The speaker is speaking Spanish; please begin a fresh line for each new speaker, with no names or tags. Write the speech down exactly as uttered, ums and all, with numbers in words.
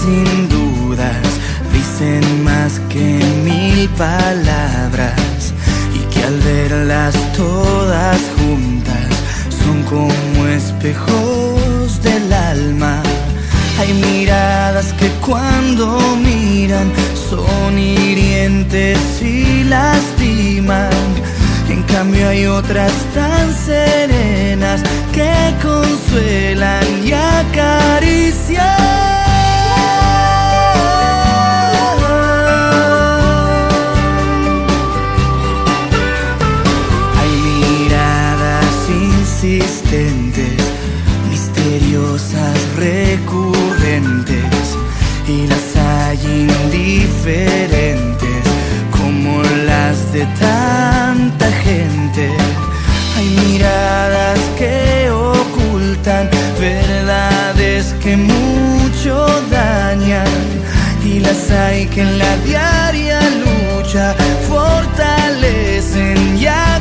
sin dudas dicen más que mil palabras, y que al verlas todas juntas son como espejos del alma. Hay miradas que cuando miran son hirientes y lastiman. En cambio hay otras tan serenas que consuelan y acarician. Insistentes, misteriosas, recurrentes, y las hay indiferentes como las de tanta gente. Hay miradas que ocultan verdades que mucho dañan, y las hay que en la diaria lucha fortalecen y